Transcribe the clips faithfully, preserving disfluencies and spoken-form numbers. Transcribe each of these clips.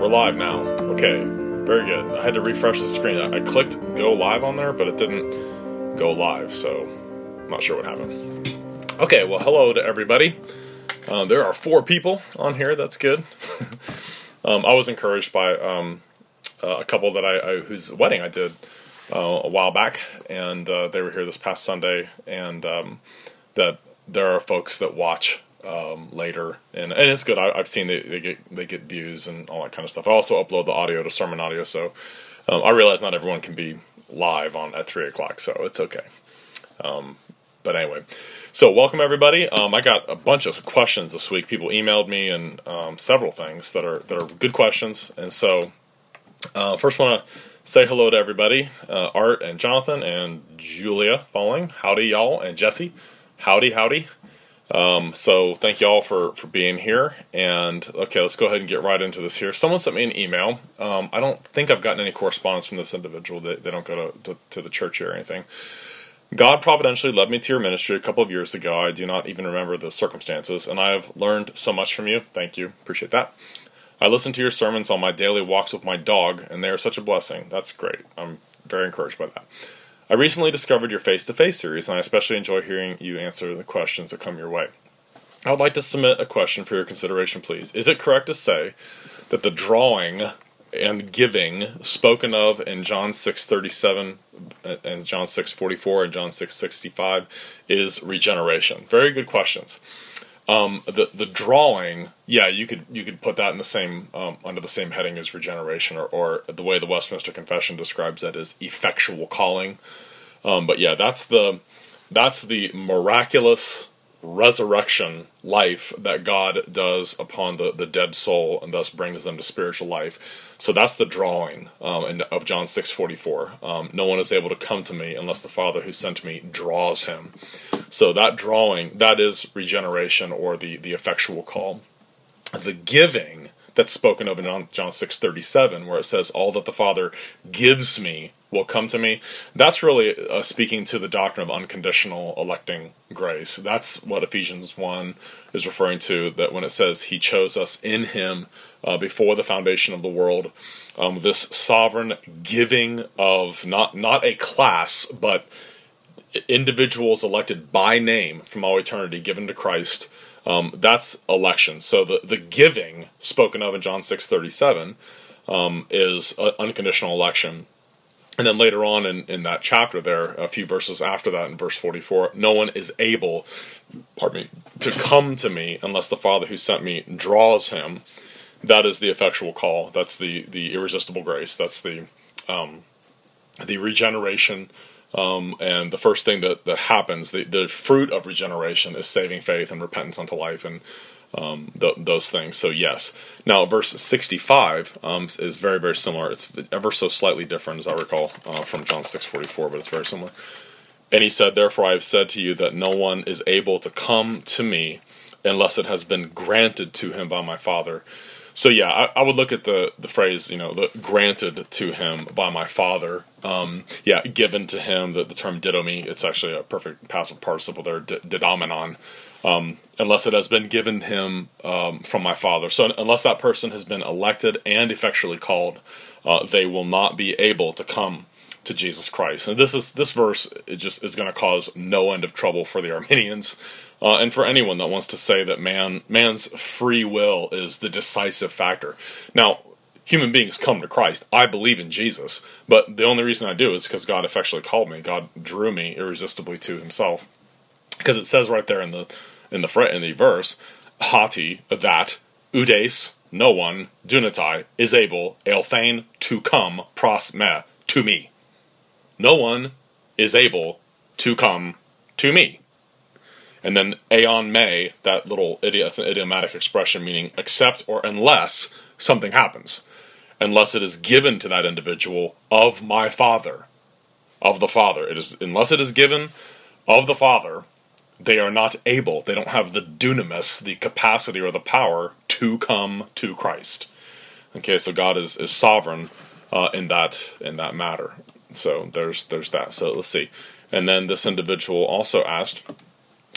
live now. Okay, very good. I had to refresh the screen. I clicked go live on there, but it didn't go live, so I'm not sure what happened. Okay, well, hello to everybody. Uh, there are four people on here. That's good. um, I was encouraged by um, uh, a couple that I, I whose wedding I did uh, a while back, and uh, they were here this past Sunday, and um, that there are folks that watch Um, later, and and it's good. I, I've seen they, they get they get views and all that kind of stuff. I also upload the audio to Sermon Audio, so um, I realize not everyone can be live on at three o'clock, so it's okay. Um, but anyway, so welcome everybody. Um, I got a bunch of questions this week. People emailed me and um, several things that are that are good questions, and so uh, first want to say hello to everybody. Uh, Art and Jonathan and Julia following. Howdy y'all, and Jesse. Howdy howdy. Um, so thank you all for, for being here, and okay, let's go ahead and get right into this here. Someone sent me an email. Um, I don't think I've gotten any correspondence from this individual. They, they don't go to, to, to the church here or anything. God providentially led me to your ministry a couple of years ago. I do not even remember the circumstances, and I have learned so much from you. Thank you. Appreciate that. I listen to your sermons on my daily walks with my dog, and they are such a blessing. That's great. I'm very encouraged by that. I recently discovered your face-to-face series, and I especially enjoy hearing you answer the questions that come your way. I would like to submit a question for your consideration, please. Is it correct to say that the drawing and giving spoken of in John six thirty-seven and John six forty-four and John six sixty-five is regeneration? Very good questions. Um, the the drawing, yeah, you could you could put that in the same um, under the same heading as regeneration, or, or the way the Westminster Confession describes it as effectual calling. Um, but yeah, that's the that's the miraculous resurrection life that God does upon the, the dead soul, and thus brings them to spiritual life. So that's the drawing um, in, of John six forty-four. Um, no one is able to come to me unless the Father who sent me draws him. So that drawing, that is regeneration, or the, the effectual call. The giving that's spoken of in John six thirty-seven, where it says, all that the Father gives me will come to me, that's really uh, speaking to the doctrine of unconditional electing grace. That's what Ephesians one is referring to, that when it says he chose us in him uh, before the foundation of the world. Um, this sovereign giving of not, not a class, but individuals elected by name from all eternity, given to Christ. Um, that's election. So the, the giving spoken of in John six thirty-seven um, is uh, unconditional election. And then later on in, in that chapter there, a few verses after that, in verse forty-four, no one is able, pardon me, to come to me unless the Father who sent me draws him. That is the effectual call. That's the, the irresistible grace. That's the um, the regeneration. Um, and the first thing that, that happens, the, the fruit of regeneration is saving faith and repentance unto life, and um, th- those things. So yes. Now verse sixty-five um, is very, very similar. It's ever so slightly different, as I recall, uh, from John six forty-four, but it's very similar. And he said, therefore I have said to you that no one is able to come to me unless it has been granted to him by my Father. So yeah, I, I would look at the, the phrase, you know, the granted to him by my Father. Um, yeah, given to him, the, the term didomi, it's actually a perfect passive participle there, d- didomenon, um, unless it has been given him um, from my Father. So unless that person has been elected and effectually called, uh, they will not be able to come to Jesus Christ. And this is this verse it just is going to cause no end of trouble for the Arminians. Uh, and for anyone that wants to say that man man's free will is the decisive factor. Now, human beings come to Christ. I believe in Jesus, but the only reason I do is because God effectually called me. God drew me irresistibly to himself. Because it says right there in the in the in the verse, hati, that, udes, no one, dunatai, is able, elthein, to come, pros me, to me. No one is able to come to me. And then aeon me, that little idi- that's an idiomatic expression meaning except or unless something happens. Unless it is given to that individual of my Father. Of the Father. It is unless it is given of the Father, they are not able, they don't have the dunamis, the capacity or the power to come to Christ. Okay, so God is, is sovereign uh, in that in that matter. So there's there's that. So let's see. And then this individual also asked,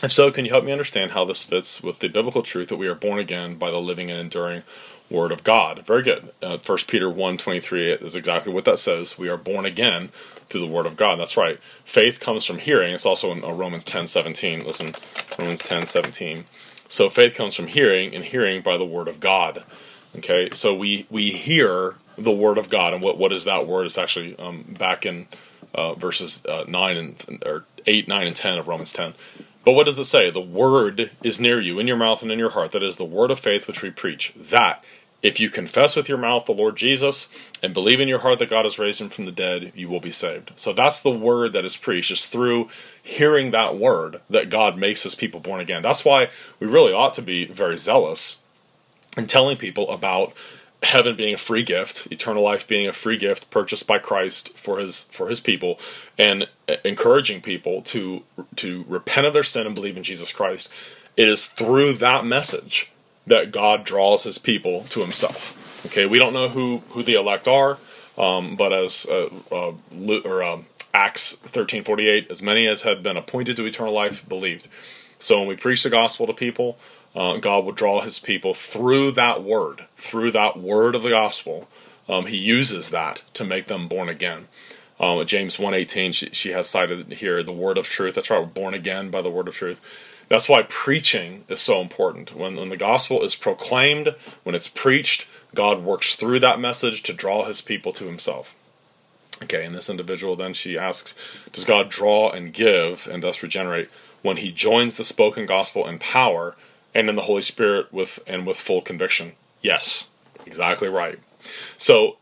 If so, can you help me understand how this fits with the biblical truth that we are born again by the living and enduring Word of God? Very good. Uh, First Peter one twenty-three is exactly what that says. We are born again through the Word of God. That's right. Faith comes from hearing. It's also in uh, Romans ten seventeen. Listen, Romans ten seventeen. So faith comes from hearing, and hearing by the Word of God. Okay, so we, we hear the Word of God, and what, what is that word? It's actually um, back in uh, verses uh, nine and or eight, nine, and ten of Romans ten. But what does it say? The word is near you, in your mouth and in your heart. That is the word of faith which we preach. That, if you confess with your mouth the Lord Jesus and believe in your heart that God has raised him from the dead, you will be saved. So that's the word that is preached. It's through hearing that word that God makes his people born again. That's why we really ought to be very zealous in telling people about heaven being a free gift, eternal life being a free gift purchased by Christ for his for his people, and encouraging people to to repent of their sin and believe in Jesus Christ. It is through that message that God draws his people to himself. Okay, we don't know who, who the elect are, um, but as uh, uh, or uh, Acts thirteen forty-eight, as many as had been appointed to eternal life believed. So when we preach the gospel to people, Uh, God will draw his people through that word, through that word of the gospel. Um, he uses that to make them born again. Um, James one eighteen, she, she has cited here the word of truth. That's right, we're born again by the word of truth. That's why preaching is so important. When, when the gospel is proclaimed, when it's preached, God works through that message to draw his people to himself. Okay, and this individual then, she asks, does God draw and give and thus regenerate when he joins the spoken gospel in power and in the Holy Spirit with and with full conviction? Yes, exactly right. So,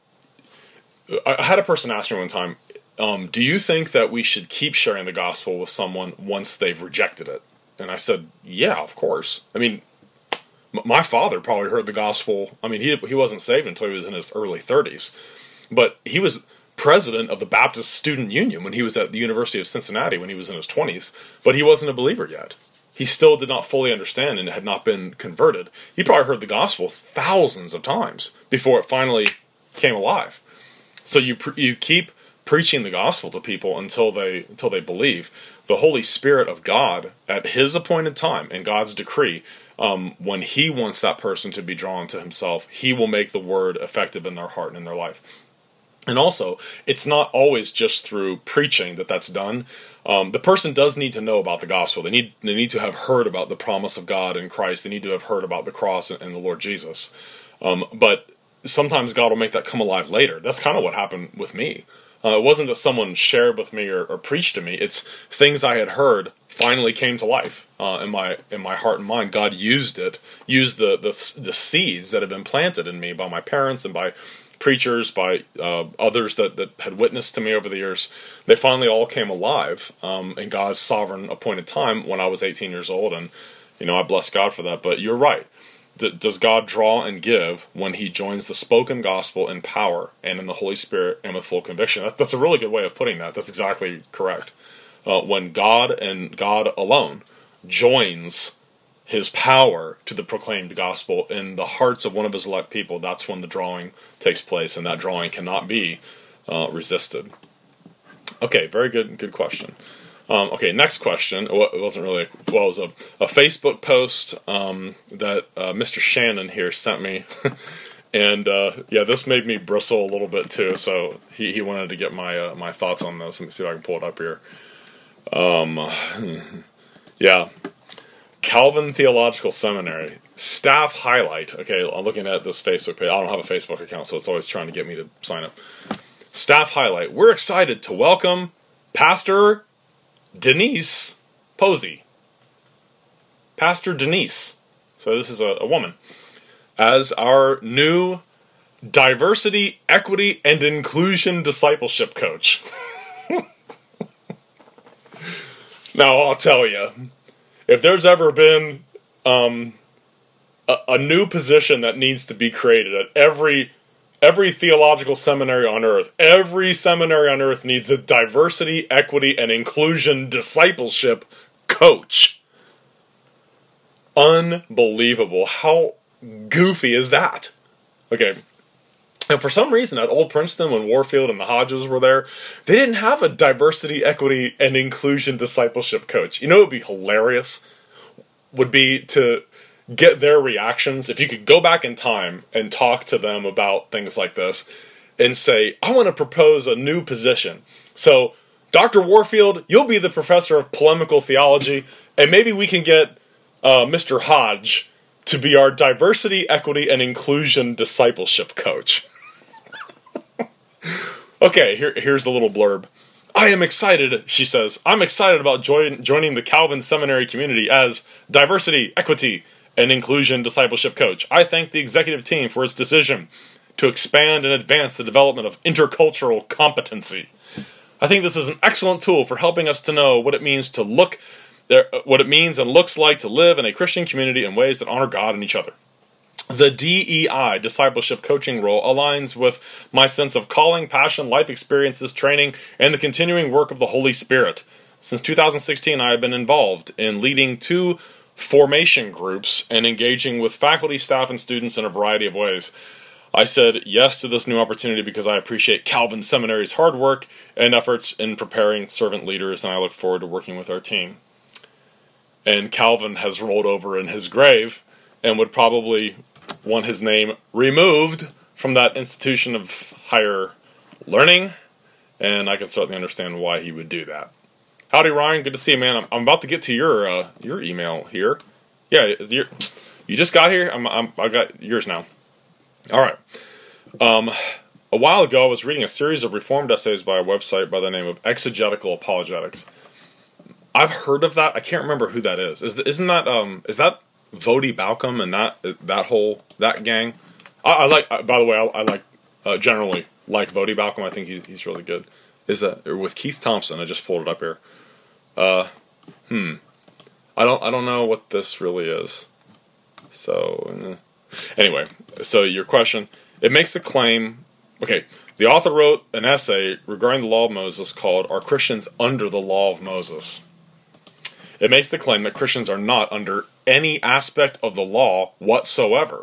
I had a person ask me one time, um, do you think that we should keep sharing the gospel with someone once they've rejected it? And I said, yeah, of course. I mean, m- my father probably heard the gospel. I mean, he he wasn't saved until he was in his early thirties. But he was president of the Baptist Student Union when he was at the University of Cincinnati when he was in his twenties. But he wasn't a believer yet. He still did not fully understand and had not been converted. He probably heard the gospel thousands of times before it finally came alive. So you pre- you keep preaching the gospel to people until they until they believe. The Holy Spirit of God, at his appointed time and God's decree, um, when he wants that person to be drawn to himself, he will make the word effective in their heart and in their life. And also, it's not always just through preaching that that's done. Um, the person does need to know about the gospel. They need they need to have heard about the promise of God in Christ. They need to have heard about the cross and, and the Lord Jesus. Um, but sometimes God will make that come alive later. That's kind of what happened with me. Uh, it wasn't that someone shared with me or, or preached to me. It's things I had heard finally came to life uh, in my in my heart and mind. God used it, used the, the the seeds that have been planted in me by my parents and by preachers, by uh, others that, that had witnessed to me over the years. They finally all came alive um, in God's sovereign appointed time when I was eighteen years old, and you know I bless God for that. But you're right. D- does God draw and give when he joins the spoken gospel in power and in the Holy Spirit and with full conviction? That, that's a really good way of putting that. That's exactly correct. Uh, when God and God alone joins his power to the proclaimed gospel in the hearts of one of his elect people, that's when the drawing takes place, and that drawing cannot be uh, resisted. Okay, very good good question. Um, okay, next question. It wasn't really, a, well, it was a, a Facebook post um, that uh, Mister Shannon here sent me. And, uh, yeah, this made me bristle a little bit, too. So he, he wanted to get my uh, my thoughts on this. Let me see if I can pull it up here. Um, yeah. Calvin Theological Seminary. Staff highlight. Okay, I'm looking at this Facebook page. I don't have a Facebook account, so it's always trying to get me to sign up. Staff highlight. We're excited to welcome Pastor Denise Posey. Pastor Denise. So this is a, a woman. As our new diversity, equity, and inclusion discipleship coach. Now, I'll tell you, if there's ever been um, a, a new position that needs to be created at every every theological seminary on earth, every seminary on earth needs a diversity, equity, and inclusion discipleship coach. Unbelievable. How goofy is that? Okay. And for some reason at Old Princeton, when Warfield and the Hodges were there, they didn't have a diversity, equity, and inclusion discipleship coach. You know what would be hilarious? would be to get their reactions. If you could go back in time and talk to them about things like this and say, I want to propose a new position. So, Doctor Warfield, you'll be the professor of polemical theology, and maybe we can get uh, Mister Hodge to be our diversity, equity, and inclusion discipleship coach. Okay, here, here's the little blurb. I am excited, she says. I'm excited about join, joining the Calvin Seminary community as diversity, equity, and inclusion discipleship coach. I thank the executive team for its decision to expand and advance the development of intercultural competency. I think this is an excellent tool for helping us to know what it means to look, what it means and looks like to live in a Christian community in ways that honor God and each other. The D E I, discipleship coaching role, aligns with my sense of calling, passion, life experiences, training, and the continuing work of the Holy Spirit. Since two thousand sixteen, I have been involved in leading two formation groups and engaging with faculty, staff, and students in a variety of ways. I said yes to this new opportunity because I appreciate Calvin Seminary's hard work and efforts in preparing servant leaders, and I look forward to working with our team. And Calvin has rolled over in his grave and would probably want his name removed from that institution of higher learning, and I can certainly understand why he would do that. Howdy, Ryan. Good to see you, man. I'm, I'm about to get to your uh, your email here. Yeah, your, you just got here? I'm, I'm, I got yours now. All right. Um, a while ago, I was reading a series of Reformed essays by a website by the name of Exegetical Apologetics. I've heard of that. I can't remember who that is. Is isn't that um is that Voddie Baucham and that that whole that gang? I, I like. By the way, I, I like uh, generally like Voddie Baucham. I think he's he's really good. Is that with Keith Thompson? I just pulled it up here. Uh, hmm. I don't I don't know what this really is. So. Eh. Anyway, so your question, it makes the claim, okay, the author wrote an essay regarding the law of Moses called Are Christians Under the Law of Moses? It makes the claim that Christians are not under any aspect of the law whatsoever.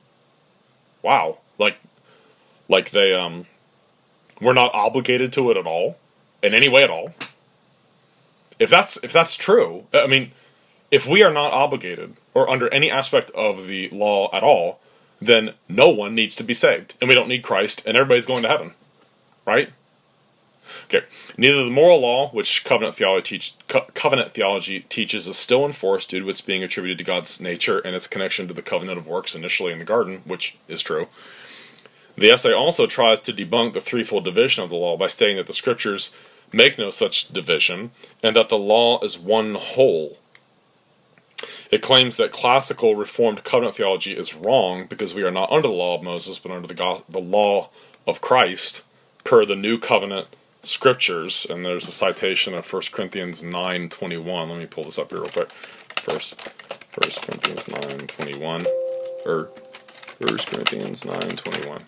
Wow. Like, like they, um, we're not obligated to it at all, in any way at all. If that's, if that's true, I mean, if we are not obligated or under any aspect of the law at all, then no one needs to be saved. And we don't need Christ, and everybody's going to heaven. Right? Okay. Neither the moral law, which covenant theology, teach, co- covenant theology teaches, is still enforced due to its being attributed to God's nature and its connection to the covenant of works initially in the garden, which is true. The essay also tries to debunk the threefold division of the law by stating that the scriptures make no such division, and that the law is one whole. It claims that classical Reformed covenant theology is wrong because we are not under the law of Moses, but under the, go- the law of Christ, per the New Covenant Scriptures. And there's a citation of First Corinthians nine twenty-one. Let me pull this up here real quick. First, First Corinthians nine twenty-one, or First Corinthians nine twenty-one.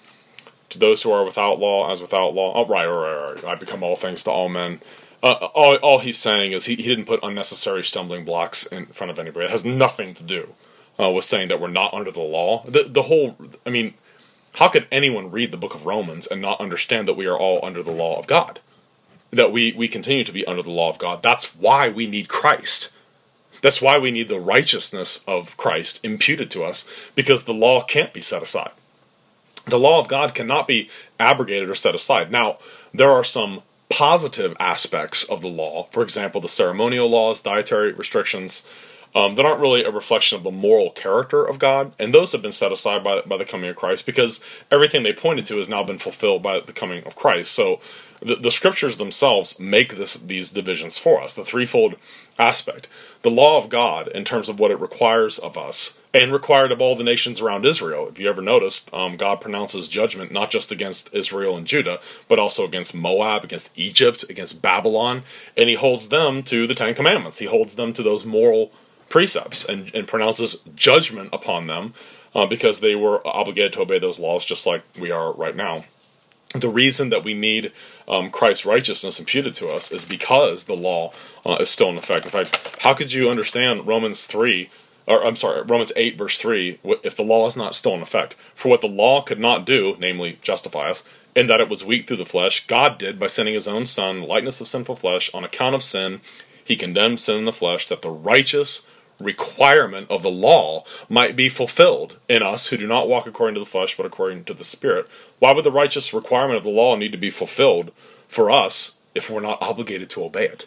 To those who are without law, as without law. Oh, right, right, right, right. I become all things to all men. Uh, all, all he's saying is he, he didn't put unnecessary stumbling blocks in front of anybody. It has nothing to do uh, with saying that we're not under the law. The the whole, I mean, how could anyone read the book of Romans and not understand that we are all under the law of God? That we, we continue to be under the law of God. That's why we need Christ. That's why we need the righteousness of Christ imputed to us, because the law can't be set aside. The law of God cannot be abrogated or set aside. Now, there are some positive aspects of the law, for example, the ceremonial laws, dietary restrictions, um, that aren't really a reflection of the moral character of God, and those have been set aside by, by the coming of Christ, because everything they pointed to has now been fulfilled by the coming of Christ. So the, the scriptures themselves make this these divisions for us, the threefold aspect. The law of God, in terms of what it requires of us, and required of all the nations around Israel. If you ever noticed, um, God pronounces judgment not just against Israel and Judah, but also against Moab, against Egypt, against Babylon, and he holds them to the Ten Commandments. He holds them to those moral precepts and, and pronounces judgment upon them uh, because they were obligated to obey those laws just like we are right now. The reason that we need um, Christ's righteousness imputed to us is because the law uh, is still in effect. In fact, how could you understand Romans three, or I'm sorry, Romans eight verse three, if the law is not still in effect? For what the law could not do, namely justify us, in that it was weak through the flesh, God did by sending his own Son, likeness of sinful flesh, on account of sin. He condemned sin in the flesh, that the righteous requirement of the law might be fulfilled in us who do not walk according to the flesh, but according to the Spirit. Why would the righteous requirement of the law need to be fulfilled for us if we're not obligated to obey it?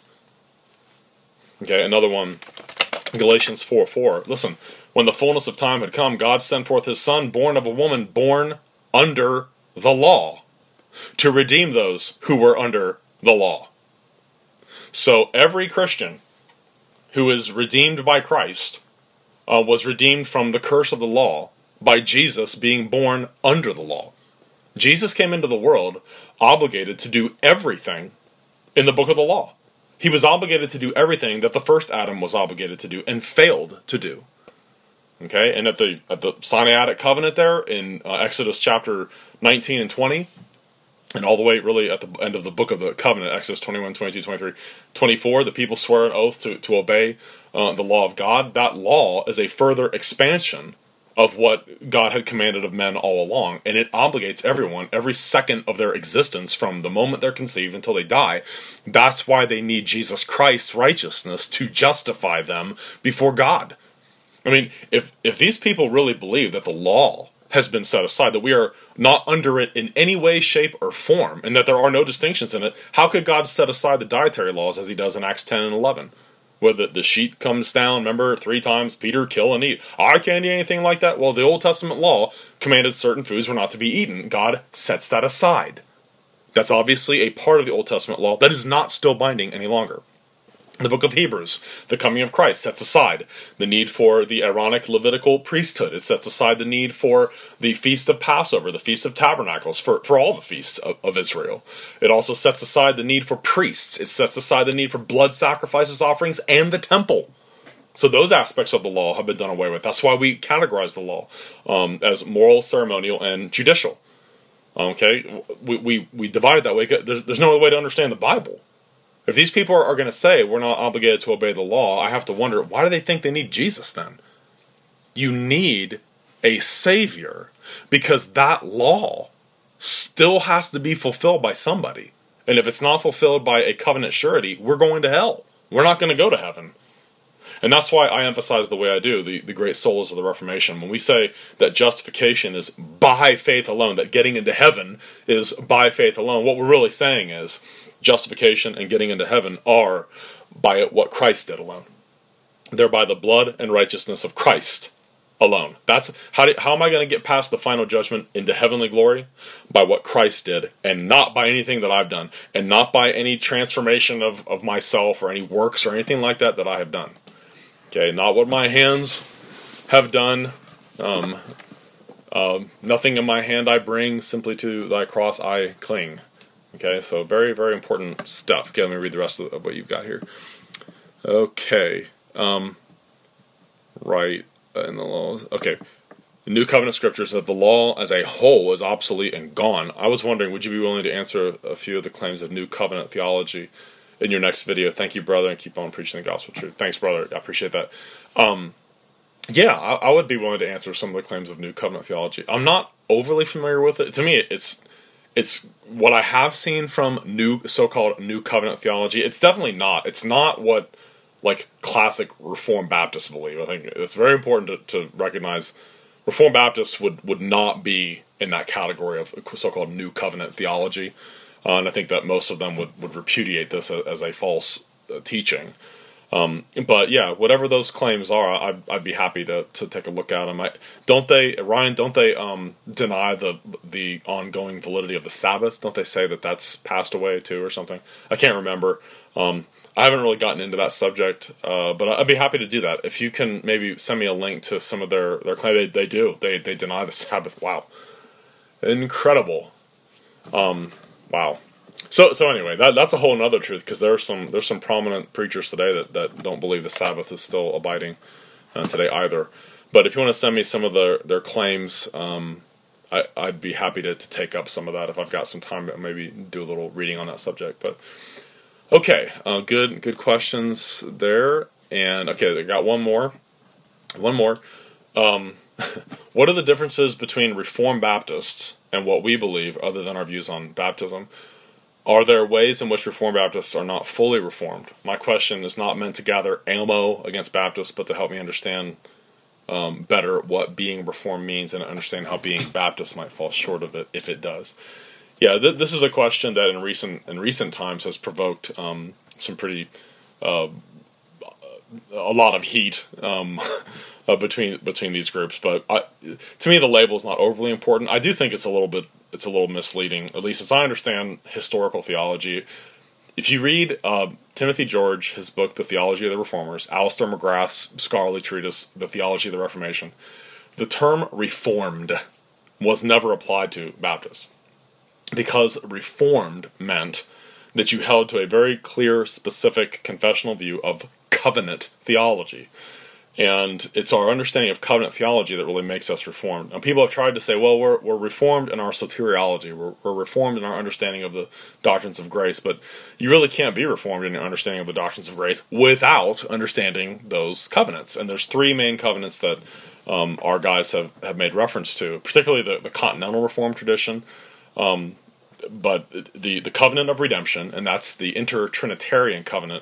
Okay, another one, Galatians four four. Listen, when the fullness of time had come, God sent forth his Son, born of a woman, born under the law, to redeem those who were under the law. So every Christian who is redeemed by Christ uh, was redeemed from the curse of the law by Jesus being born under the law. Jesus came into the world obligated to do everything in the book of the law. He was obligated to do everything that the first Adam was obligated to do and failed to do. Okay, and at the at the Sinaitic covenant there in uh, Exodus chapter nineteen and twenty, and all the way really at the end of the book of the covenant, Exodus twenty-one, twenty-two, twenty-three, twenty-four, the people swear an oath to, to obey uh, the law of God. That law is a further expansion of what God had commanded of men all along, and it obligates everyone every second of their existence from the moment they're conceived until they die. That's why they need Jesus Christ's righteousness to justify them before God. I mean, if if these people really believe that the law has been set aside, that we are not under it in any way, shape, or form, and that there are no distinctions in it, how could God set aside the dietary laws as he does in Acts ten and eleven? Where the, the sheet comes down, remember, three times, Peter, kill and eat. I can't eat anything like that. Well, the Old Testament law commanded certain foods were not to be eaten. God sets that aside. That's obviously a part of the Old Testament law that is not still binding any longer. The book of Hebrews, the coming of Christ, sets aside the need for the Aaronic Levitical priesthood. It sets aside the need for the Feast of Passover, the Feast of Tabernacles, for, for all the feasts of, of Israel. It also sets aside the need for priests. It sets aside the need for blood sacrifices, offerings, and the temple. So those aspects of the law have been done away with. That's why we categorize the law um, as moral, ceremonial, and judicial. Okay? We, we, we divide it that way. There's, there's no other way to understand the Bible. If these people are going to say we're not obligated to obey the law, I have to wonder, why do they think they need Jesus then? You need a Savior because that law still has to be fulfilled by somebody. And if it's not fulfilled by a covenant surety, we're going to hell. We're not going to go to heaven. And that's why I emphasize the way I do, the, the great solas of the Reformation. When we say that justification is by faith alone, that getting into heaven is by faith alone, what we're really saying is justification and getting into heaven are by what Christ did alone. They're by the blood and righteousness of Christ alone. That's how, do, how am I going to get past the final judgment into heavenly glory? By what Christ did, and not by anything that I've done, and not by any transformation of, of myself or any works or anything like that that I have done. Okay, not what my hands have done. Um, uh, nothing in my hand I bring, simply to thy cross I cling. Okay, so very, very important stuff. Okay, let me read the rest of what you've got here. Okay, um, right in the laws. Okay, the New Covenant Scriptures that the law as a whole is obsolete and gone. I was wondering, would you be willing to answer a few of the claims of New Covenant theology in your next video? Thank you, brother, and keep on preaching the gospel truth. Thanks, brother. I appreciate that. Um, yeah, I, I would be willing to answer some of the claims of New Covenant theology. I'm not overly familiar with it. To me, it's it's what I have seen from new so-called New Covenant theology. It's definitely not. It's not what like classic Reformed Baptists believe. I think it's very important to, to recognize Reformed Baptists would, would not be in that category of so-called New Covenant theology. Uh, and I think that most of them would, would repudiate this as, as a false uh, teaching. Um, but yeah, whatever those claims are, I'd, I'd be happy to, to take a look at them. I, don't they, Ryan, don't they um, deny the the ongoing validity of the Sabbath? Don't they say that that's passed away too or something? I can't remember. Um, I haven't really gotten into that subject, uh, but I'd be happy to do that. If you can maybe send me a link to some of their, their claims. They, they do. They, they deny the Sabbath. Wow. Incredible. Um, wow. So so anyway, that that's a whole other truth, because there's some there's some prominent preachers today that, that don't believe the Sabbath is still abiding uh, today either. But if you want to send me some of their their claims, um, I, I'd be happy to, to take up some of that if I've got some time to maybe do a little reading on that subject. But okay, uh, good good questions there. And okay, I got one more. One more. Um, what are the differences between Reformed Baptists and what we believe, other than our views on baptism? Are there ways in which Reformed Baptists are not fully Reformed? My question is not meant to gather ammo against Baptists, but to help me understand um, better what being Reformed means and understand how being Baptist might fall short of it if it does. Yeah, th- this is a question that in recent in recent times has provoked um, some pretty uh, a lot of heat um, uh, between between these groups. But I, to me, the label is not overly important. I do think it's a little bit it's a little misleading, at least as I understand historical theology. If you read uh, Timothy George, his book, The Theology of the Reformers, Alistair McGrath's scholarly treatise, The Theology of the Reformation, the term Reformed was never applied to Baptists, because Reformed meant that you held to a very clear, specific confessional view of covenant theology. And it's our understanding of covenant theology that really makes us Reformed. And people have tried to say, well, we're we're Reformed in our soteriology. We're, we're Reformed in our understanding of the doctrines of grace. But you really can't be Reformed in your understanding of the doctrines of grace without understanding those covenants. And there's three main covenants that um, our guys have, have made reference to, particularly the, the Continental Reformed tradition. Um, but the, the covenant of redemption, and that's the inter-Trinitarian covenant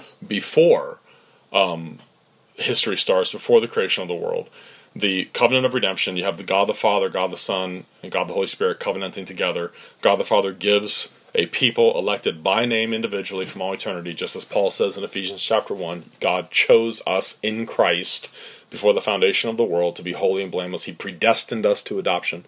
before um, history starts, before the creation of the world. The covenant of redemption, you have the God the Father, God the Son, and God the Holy Spirit covenanting together. God the Father gives a people elected by name individually from all eternity, just as Paul says in Ephesians chapter one, God chose us in Christ before the foundation of the world to be holy and blameless. He predestined us to adoption.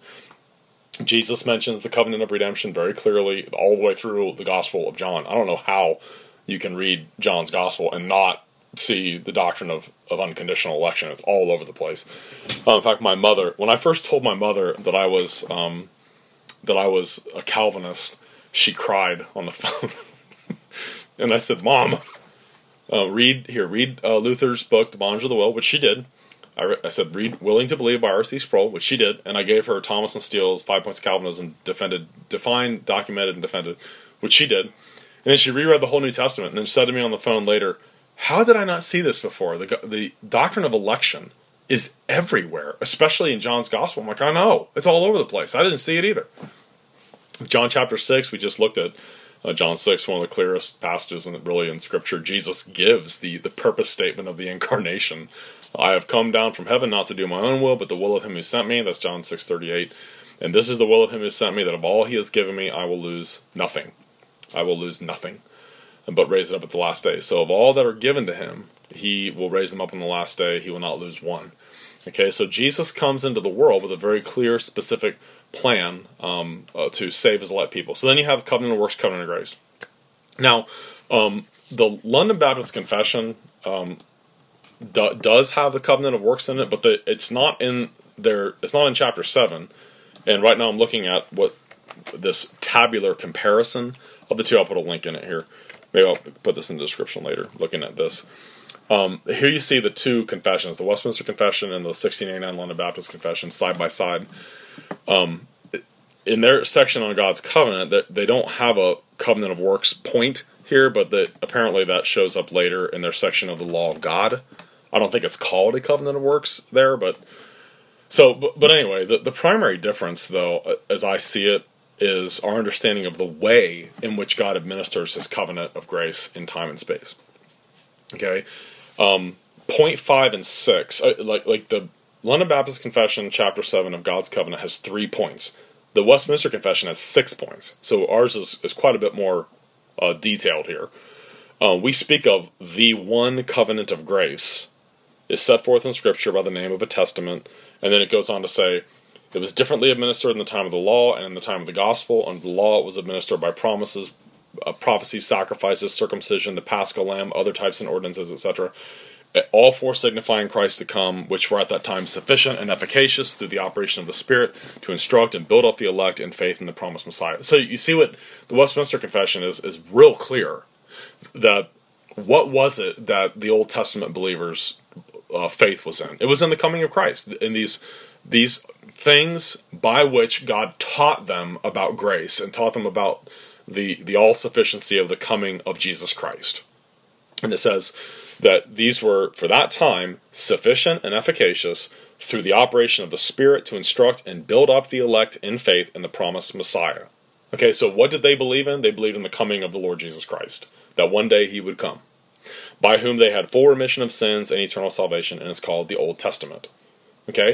Jesus mentions the covenant of redemption very clearly all the way through the Gospel of John. I don't know how you can read John's Gospel and not see the doctrine of, of unconditional election. It's all over the place. Uh, in fact, my mother, when I first told my mother that I was um, that I was a Calvinist, she cried on the phone. And I said, Mom, uh, read here, read uh, Luther's book, The Bondage of the Will, which she did. I, re- I said, read Willing to Believe by R C Sproul, which she did, and I gave her Thomas and Steele's Five Points of Calvinism, defended, defined, documented, and defended, which she did. And then she reread the whole New Testament, and then said to me on the phone later, how did I not see this before? The the doctrine of election is everywhere, especially in John's Gospel. I'm like, I know, it's all over the place. I didn't see it either. John chapter six, we just looked at uh, John six, one of the clearest passages in, really in Scripture. Jesus gives the, the purpose statement of the incarnation. I have come down from heaven not to do my own will, but the will of him who sent me. That's John six thirty-eight. And this is the will of him who sent me, that of all he has given me, I will lose nothing. I will lose nothing, but raise it up at the last day. So of all that are given to him, he will raise them up on the last day. He will not lose one. Okay, so Jesus comes into the world with a very clear, specific plan um, uh, to save his elect people. So then you have covenant of works, covenant of grace. Now, um, the London Baptist Confession um, do, does have the covenant of works in it, but the, it's not in their. It's not in chapter seven. And right now, I'm looking at what this tabular comparison of the two. I'll put a link in it here. Maybe I'll put this in the description later, looking at this. Um, here you see the two confessions, the Westminster Confession and the sixteen eighty-nine London Baptist Confession, side by side. Um, in their section on God's covenant, they don't have a covenant of works point here, but the, apparently that shows up later in their section of the law of God. I don't think it's called a covenant of works there, but so. But, but anyway, the, the primary difference, though, as I see it, is our understanding of the way in which God administers his covenant of grace in time and space. Okay, um, point five and six, uh, like like the London Baptist Confession, chapter seven of God's covenant has three points. The Westminster Confession has six points, so ours is, is quite a bit more uh, detailed here. Uh, we speak of the one covenant of grace is set forth in Scripture by the name of a testament, and then it goes on to say, it was differently administered in the time of the law and in the time of the gospel. Under the law, it was administered by promises, uh, prophecies, sacrifices, circumcision, the paschal lamb, other types and ordinances, et cetera. All four signifying Christ to come, which were at that time sufficient and efficacious through the operation of the Spirit to instruct and build up the elect in faith in the promised Messiah. So you see what the Westminster Confession is, is real clear. That what was it that the Old Testament believers' uh, faith was in? It was in the coming of Christ. In these these things by which God taught them about grace and taught them about the, the all-sufficiency of the coming of Jesus Christ. And it says that these were, for that time, sufficient and efficacious through the operation of the Spirit to instruct and build up the elect in faith in the promised Messiah. Okay, so what did they believe in? They believed in the coming of the Lord Jesus Christ, that one day he would come, by whom they had full remission of sins and eternal salvation, and it's called the Old Testament. Okay?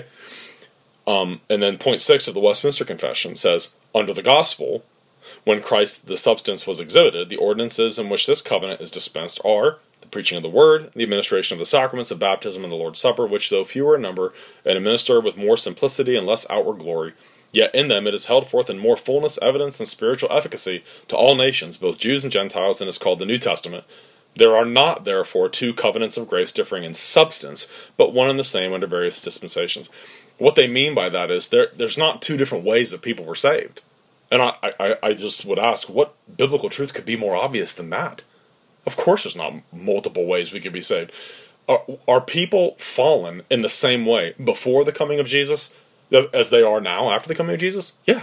Um, and then point six of the Westminster Confession says, under the gospel, when Christ the substance was exhibited, the ordinances in which this covenant is dispensed are the preaching of the word, the administration of the sacraments of baptism and the Lord's Supper, which though fewer in number, and administered with more simplicity and less outward glory, yet in them it is held forth in more fullness, evidence, and spiritual efficacy to all nations, both Jews and Gentiles, and is called the New Testament. There are not, therefore, two covenants of grace differing in substance, but one and the same under various dispensations. What they mean by that is there, there's not two different ways that people were saved. And I, I, I just would ask, what biblical truth could be more obvious than that? Of course there's not multiple ways we could be saved. Are, are people fallen in the same way before the coming of Jesus as they are now after the coming of Jesus? Yeah.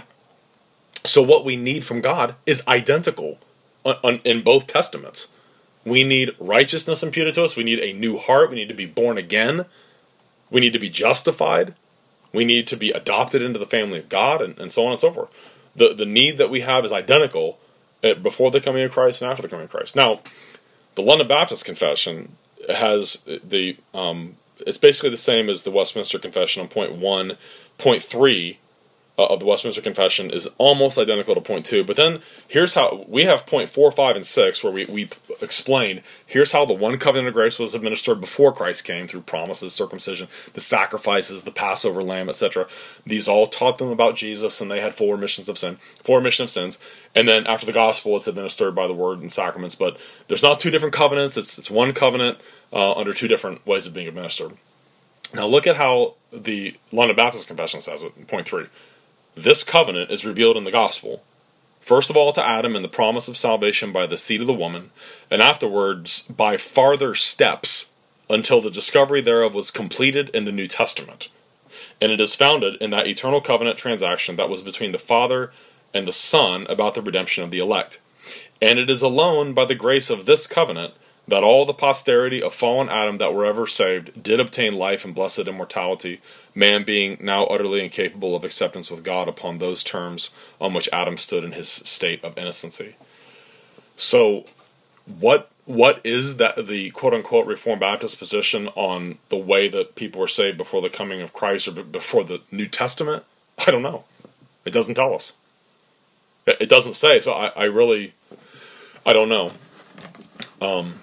So what we need from God is identical on, on, in both testaments. We need righteousness imputed to us. We need a new heart. We need to be born again. We need to be justified. We need to be adopted into the family of God, and, and so on and so forth. The the need that we have is identical before the coming of Christ and after the coming of Christ. Now, the London Baptist Confession has the um, it's basically the same as the Westminster Confession on point one. Point three uh, of the Westminster Confession is almost identical to point two. But then here's how we have point four, five, and six, where we, we explain here's how the one covenant of grace was administered before Christ came through promises, circumcision, the sacrifices, the Passover lamb, et cetera. These all taught them about Jesus, and they had full remission of sin, full remission of sins. And then after the gospel, it's administered by the word and sacraments. But there's not two different covenants. It's it's one covenant uh, under two different ways of being administered. Now look at how the London Baptist Confession says it in point three. This covenant is revealed in the gospel, first of all to Adam in the promise of salvation by the seed of the woman, and afterwards by farther steps until the discovery thereof was completed in the New Testament. And it is founded in that eternal covenant transaction that was between the Father and the Son about the redemption of the elect. And it is alone by the grace of this covenant that all the posterity of fallen Adam that were ever saved did obtain life and blessed immortality, man being now utterly incapable of acceptance with God upon those terms on which Adam stood in his state of innocency. So, what what is that the quote-unquote Reformed Baptist position on the way that people were saved before the coming of Christ or before the New Testament? I don't know. It doesn't tell us. It doesn't say, so I, I really, I don't know. Um...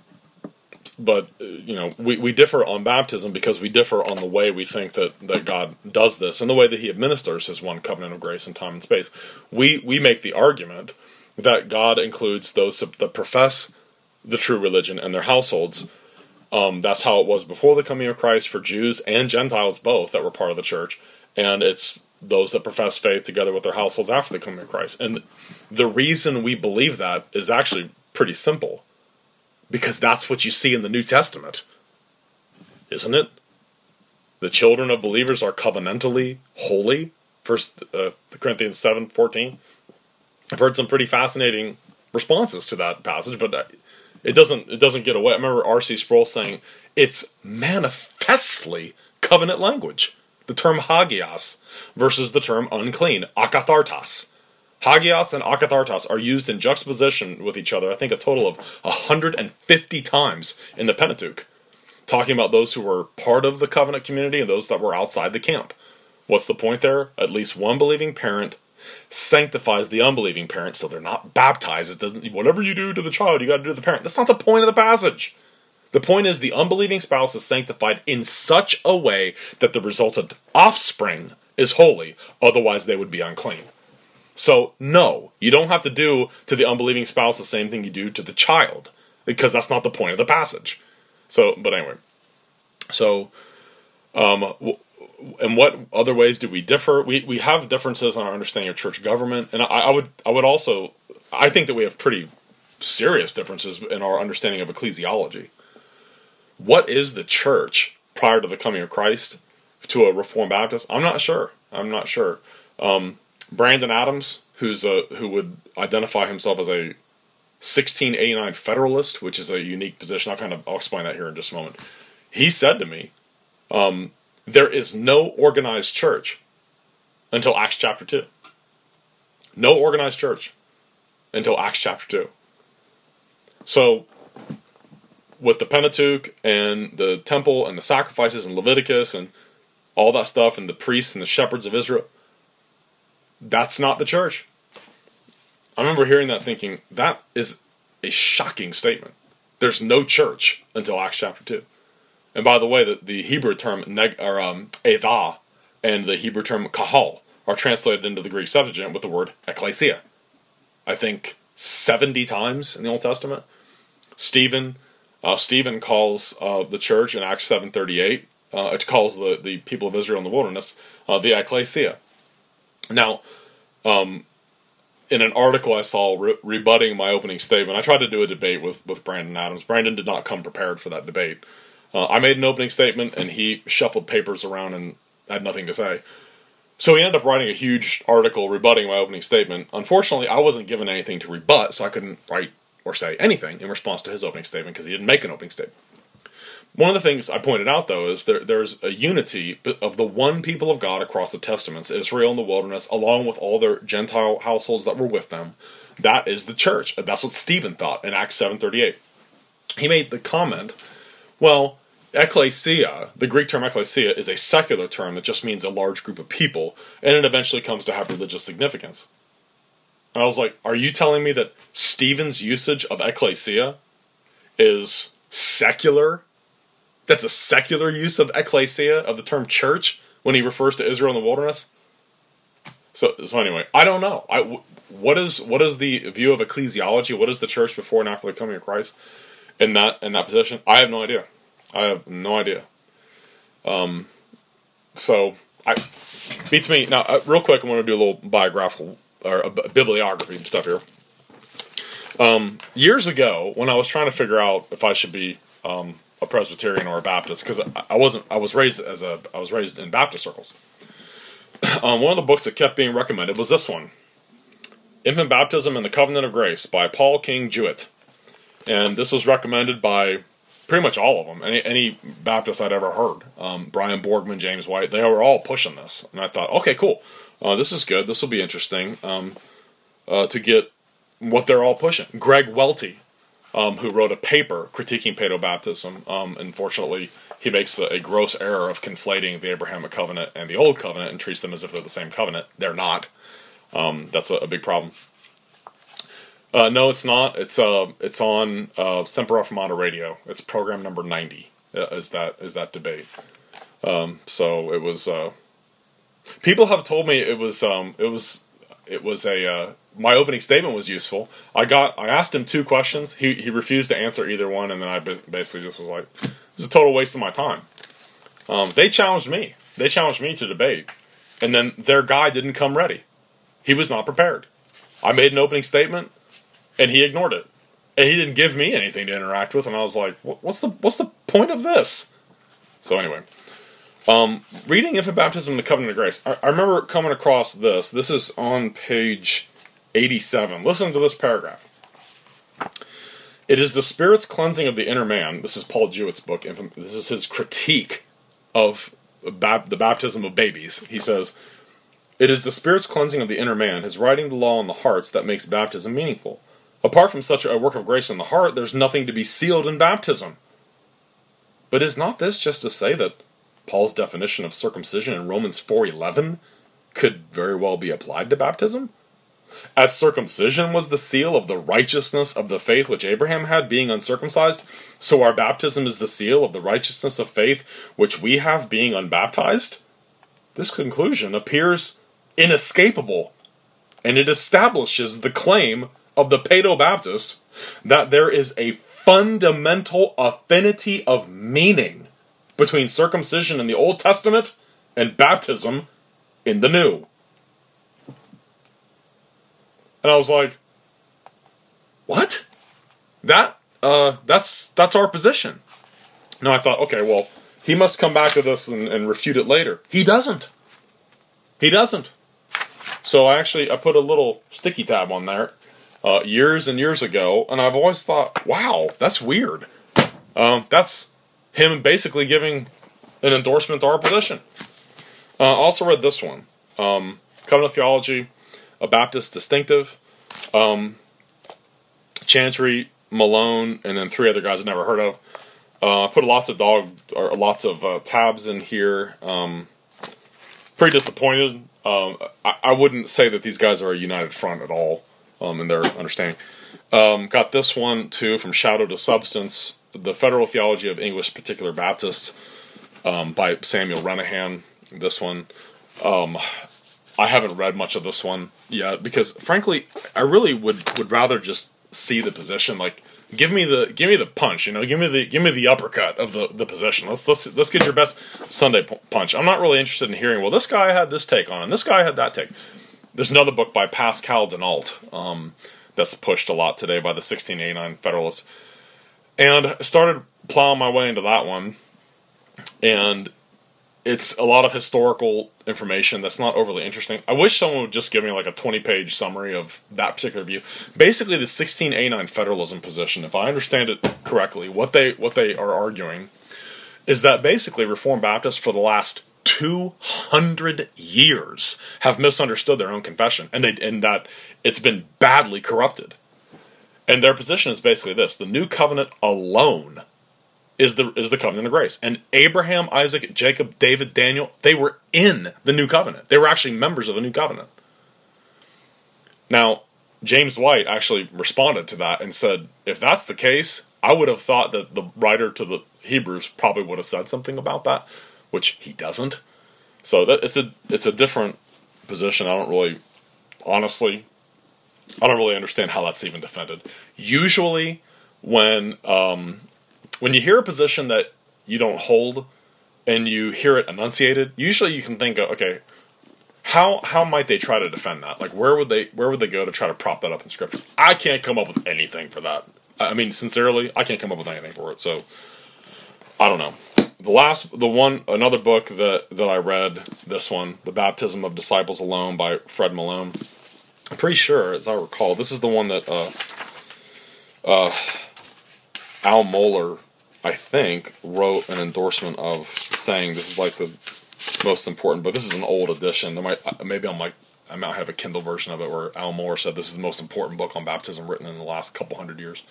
But, you know, we, we differ on baptism because we differ on the way we think that, that God does this and the way that he administers his one covenant of grace in time and space. We we make the argument that God includes those that profess the true religion and their households. Um, that's how it was before the coming of Christ for Jews and Gentiles both that were part of the church. And it's those that profess faith together with their households after the coming of Christ. And the reason we believe that is actually pretty simple. Because that's what you see in the New Testament, isn't it? The children of believers are covenantally holy. First uh, Corinthians seven fourteen. I've heard some pretty fascinating responses to that passage, but it doesn't it doesn't get away. I remember R C Sproul saying it's manifestly covenant language. The term hagios versus the term unclean, akathartos. Hagios and akathartos are used in juxtaposition with each other, I think a total of one hundred fifty times in the Pentateuch, talking about those who were part of the covenant community and those that were outside the camp. What's the point there? At least one believing parent sanctifies the unbelieving parent, so they're not baptized. It doesn't. Whatever you do to the child, you got to do to the parent. That's not the point of the passage. The point is the unbelieving spouse is sanctified in such a way that the resultant offspring is holy, otherwise they would be unclean. So, no, you don't have to do to the unbelieving spouse the same thing you do to the child, because that's not the point of the passage. So, but anyway, so, um, in what other ways do we differ? We we have differences on our understanding of church government, and I, I would I would also, I think that we have pretty serious differences in our understanding of ecclesiology. What is the church prior to the coming of Christ to a Reformed Baptist? I'm not sure. I'm not sure. Um... Brandon Adams, who's a, who would identify himself as a sixteen eighty-nine Federalist, which is a unique position. I'll kind of I'll explain that here in just a moment. He said to me, um, "There is no organized church until Acts chapter two." No organized church until Acts chapter two. So, with the Pentateuch and the temple and the sacrifices and Leviticus and all that stuff and the priests and the shepherds of Israel, that's not the church. I remember hearing that thinking, that is a shocking statement. There's no church until Acts chapter two. And by the way, the, the Hebrew term neg, or um, edah and the Hebrew term kahal are translated into the Greek Septuagint with the word ecclesia. I think seventy times in the Old Testament. Stephen, uh, Stephen calls uh, the church in Acts seven thirty-eight, uh, it calls the, the people of Israel in the wilderness uh, the ecclesia. Now, um, in an article I saw re- rebutting my opening statement, I tried to do a debate with, with Brandon Adams. Brandon did not come prepared for that debate. Uh, I made an opening statement, and he shuffled papers around and had nothing to say. So he ended up writing a huge article rebutting my opening statement. Unfortunately, I wasn't given anything to rebut, so I couldn't write or say anything in response to his opening statement because he didn't make an opening statement. One of the things I pointed out, though, is there, there's a unity of the one people of God across the Testaments, Israel in the wilderness, along with all their Gentile households that were with them. That is the church. That's what Stephen thought in Acts seven thirty-eight. He made the comment, well, ecclesia, the Greek term ecclesia, is a secular term that just means a large group of people, and it eventually comes to have religious significance. And I was like, are you telling me that Stephen's usage of ecclesia is secular? That's a secular use of ecclesia, of the term church, when he refers to Israel in the wilderness? So, so anyway, I don't know. I, what is what is the view of ecclesiology? What is the church before and after the coming of Christ in that in that position? I have no idea. I have no idea. Um, so, I beats me. Now, uh, real quick, I want to do a little biographical, or a, a bibliography and stuff here. Um, years ago, when I was trying to figure out if I should be um, a Presbyterian or a Baptist, because I, I wasn't, I was raised as a, I was raised in Baptist circles. um, one of the books that kept being recommended was this one, Infant Baptism and the Covenant of Grace by Paul King Jewett. And this was recommended by pretty much all of them, any, any Baptist I'd ever heard. Um, Brian Borgman, James White, they were all pushing this. And I thought, okay, cool. Uh, this is good. This will be interesting um, uh, to get what they're all pushing. Greg Welty, um, who wrote a paper critiquing paedobaptism. Um, unfortunately, he makes a, a gross error of conflating the Abrahamic covenant and the Old Covenant and treats them as if they're the same covenant. They're not. Um, that's a, a big problem. Uh, no, it's not. It's uh, it's on uh, Semper Reformata Radio. It's program number ninety. Uh, is that is that debate? Um, so it was. Uh, people have told me it was. Um, it was. It was a. Uh, my opening statement was useful. I got. I asked him two questions. He he refused to answer either one, and then I basically just was like, "This is a total waste of my time." Um, they challenged me. They challenged me to debate, and then their guy didn't come ready. He was not prepared. I made an opening statement. And he ignored it. And he didn't give me anything to interact with, and I was like, what's the what's the point of this? So anyway, um, reading Infant Baptism and the Covenant of Grace, I, I remember coming across this. This is on page eighty-seven. Listen to this paragraph. It is the Spirit's cleansing of the inner man. This is Paul Jewett's book. This is his critique of bap- the baptism of babies. He says, it is the Spirit's cleansing of the inner man, his writing the law in the hearts, that makes baptism meaningful. Apart from such a work of grace in the heart, there's nothing to be sealed in baptism. But is not this just to say that Paul's definition of circumcision in Romans four eleven could very well be applied to baptism? As circumcision was the seal of the righteousness of the faith which Abraham had, being uncircumcised, so our baptism is the seal of the righteousness of faith which we have, being unbaptized? This conclusion appears inescapable, and it establishes the claim of the Paedobaptist that there is a fundamental affinity of meaning between circumcision in the Old Testament and baptism in the New. And I was like, what? That, uh, that's, that's our position. Now I thought, okay, well, he must come back to this and, and refute it later. He doesn't. He doesn't. So I actually, I put a little sticky tab on there. Uh, years and years ago, and I've always thought, wow, that's weird. Um, that's him basically giving an endorsement to our position. I uh, also read this one, um, Covenant Theology, a Baptist distinctive. Um, Chantry, Malone, and then three other guys I've never heard of. Uh, I put lots of dog or lots of uh, tabs in here. Um, pretty disappointed. Um, I, I wouldn't say that these guys are a united front at all um, in their understanding. Um, got this one too from Shadow to Substance, The Federal Theology of English Particular Baptists um, by Samuel Renahan. This one, um, I haven't read much of this one yet because, frankly, I really would, would rather just see the position. Like, give me the give me the punch, you know, give me the give me the uppercut of the, the position. Let's let's let's get your best Sunday punch. I'm not really interested in hearing, well, this guy had this take on it, and this guy had that take. There's another book by Pascal Denault um, that's pushed a lot today by the sixteen eighty-nine Federalists, and I started plowing my way into that one, and it's a lot of historical information that's not overly interesting. I wish someone would just give me like a twenty-page summary of that particular view. Basically, the sixteen eighty-nine federalism position, if I understand it correctly, what they what they are arguing is that basically Reformed Baptists for the last two hundred years have misunderstood their own confession, and they and that it's been badly corrupted. And their position is basically this: the New Covenant alone is the is the covenant of grace. And Abraham, Isaac, Jacob, David, Daniel, they were in the New Covenant. They were actually members of the New Covenant. Now, James White actually responded to that and said, if that's the case, I would have thought that the writer to the Hebrews probably would have said something about that, which he doesn't. So that it's a it's a different position. I don't really, honestly, I don't really understand how that's even defended. Usually, when um, when you hear a position that you don't hold and you hear it enunciated, usually you can think, okay, how how might they try to defend that? Like, where would they where would they go to try to prop that up in Scripture? I can't come up with anything for that. I mean, sincerely, I can't come up with anything for it. So, I don't know. The last, the one, another book that, that I read, this one, The Baptism of Disciples Alone by Fred Malone. I'm pretty sure, as I recall, this is the one that uh, uh, Al Mohler, I think, wrote an endorsement of, saying this is like the most important, but this is an old edition. There might maybe on my I might have a Kindle version of it where Al Mohler said this is the most important book on baptism written in the last couple hundred years.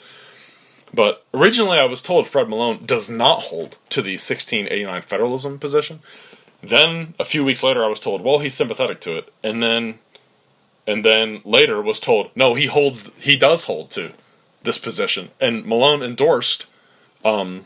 But originally I was told Fred Malone does not hold to the sixteen eighty-nine federalism position. Then a few weeks later I was told, well, he's sympathetic to it. And then and then later was told, no, he holds he does hold to this position. And Malone endorsed um,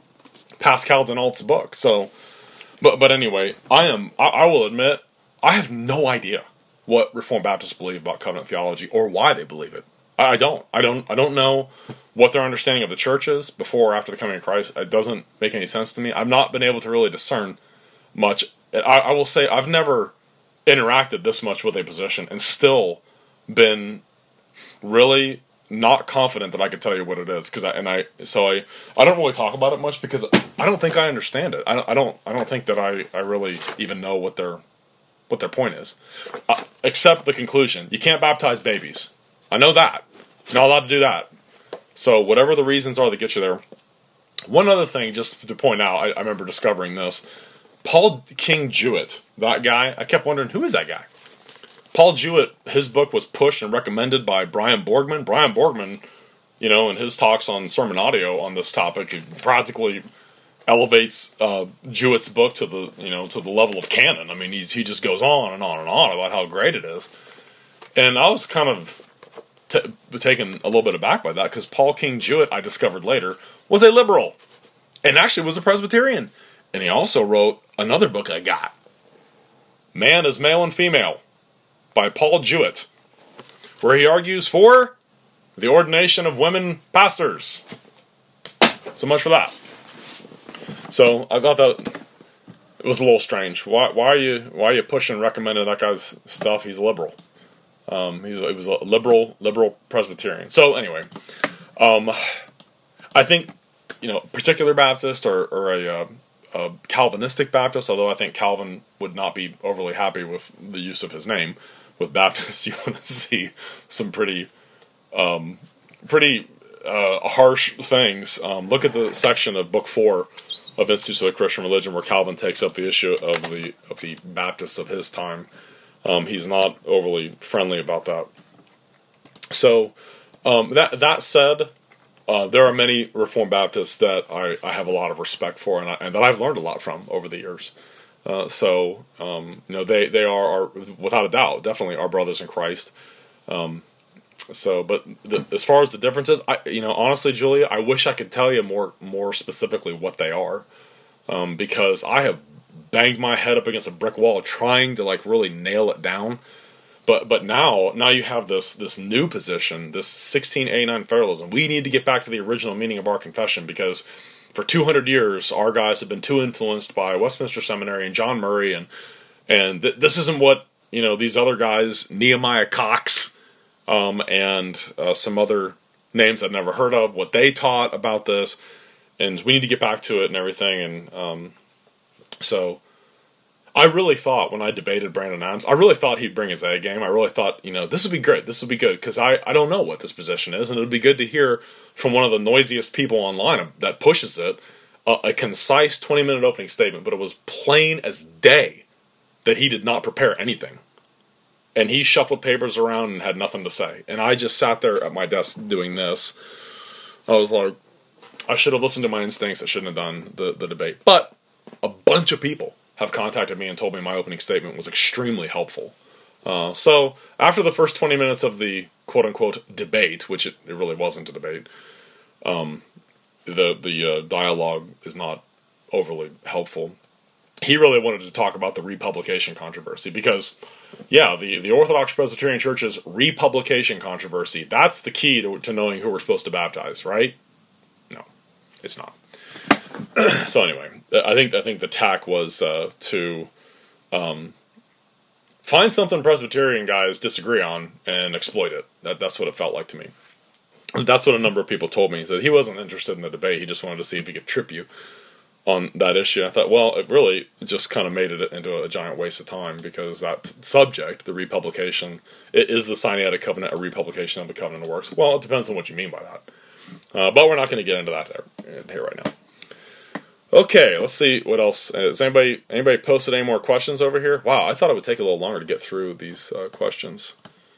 Pascal Denault's book. So but but anyway, I am I, I will admit I have no idea what Reformed Baptists believe about covenant theology or why they believe it. I, I don't. I don't I don't know what their understanding of the church is before or after the coming of Christ. It doesn't make any sense to me. I've not been able to really discern much. I, I will say I've never interacted this much with a position and still been really not confident that I could tell you what it is. Because I and I so I I don't really talk about it much because I don't think I understand it. I don't I don't I don't think that I, I really even know what their what their point is, uh, except the conclusion: you can't baptize babies. I know that. You're not allowed to do that. So whatever the reasons are that get you there. One other thing, just to point out, I, I remember discovering this. Paul King Jewett, that guy, I kept wondering, who is that guy? Paul Jewett, his book was pushed and recommended by Brian Borgman. Brian Borgman, you know, in his talks on Sermon Audio on this topic, he practically elevates uh, Jewett's book to the, you know, to the level of canon. I mean, he's, he just goes on and on and on about how great it is. And I was kind of T- taken a little bit aback by that, because Paul King Jewett, I discovered later, was a liberal and actually was a Presbyterian. And he also wrote another book I got, Man is Male and Female by Paul Jewett, where he argues for the ordination of women pastors. So much for that. So I thought that it was a little strange. Why, why are you why are you pushing and recommending that guy's stuff? He's liberal. Um, he's, he was a liberal, liberal Presbyterian. So anyway, um, I think, you know, particular Baptist or, or a, uh, a Calvinistic Baptist, although I think Calvin would not be overly happy with the use of his name. With Baptists, you want to see some pretty, um, pretty uh, harsh things. Um, look at the section of Book Four of Institutes of the Christian Religion where Calvin takes up the issue of the of the Baptists of his time. Um, he's not overly friendly about that. So, um, that that said, uh, there are many Reformed Baptists that I, I have a lot of respect for, and, I, and that I've learned a lot from over the years. Uh, so, um, you know, they, they are, are, without a doubt, definitely our brothers in Christ. Um, so, but the, as far as the differences, I, you know, honestly, Julia, I wish I could tell you more, more specifically what they are, um, because I have banged my head up against a brick wall trying to like really nail it down. But, but now, now you have this, this new position, this sixteen eighty-nine federalism. We need to get back to the original meaning of our confession, because for two hundred years, our guys have been too influenced by Westminster Seminary and John Murray, and and th- this isn't what, you know, these other guys, Nehemiah Cox, um, and uh, some other names I've never heard of, what they taught about this, and we need to get back to it and everything. And um, so I really thought when I debated Brandon Adams, I really thought he'd bring his A game. I really thought, you know, this would be great. This would be good, because I, I don't know what this position is, and it would be good to hear from one of the noisiest people online that pushes it, uh, a concise twenty-minute opening statement. But it was plain as day that he did not prepare anything. And he shuffled papers around and had nothing to say. And I just sat there at my desk doing this. I was like, I should have listened to my instincts. I shouldn't have done the, the debate. But a bunch of people have contacted me and told me my opening statement was extremely helpful. Uh, so after the first twenty minutes of the quote-unquote debate, which it, it really wasn't a debate, um, the, the uh, dialogue is not overly helpful. He really wanted to talk about the republication controversy, because, yeah, the, the Orthodox Presbyterian Church's republication controversy, that's the key to, to knowing who we're supposed to baptize, right? No, it's not. So anyway, I think I think the tack was uh, to um, find something Presbyterian guys disagree on and exploit it. That, that's what it felt like to me. That's what a number of people told me. He said he wasn't interested in the debate. He just wanted to see if he could trip you on that issue. I thought, well, it really just kind of made it into a giant waste of time, because that subject, the republication, it is the Sinaitic Covenant a republication of the Covenant of Works? Well, it depends on what you mean by that. Uh, but we're not going to get into that here right now. Okay, let's see what else. Has anybody anybody posted any more questions over here? Wow, I thought it would take a little longer to get through these uh, questions.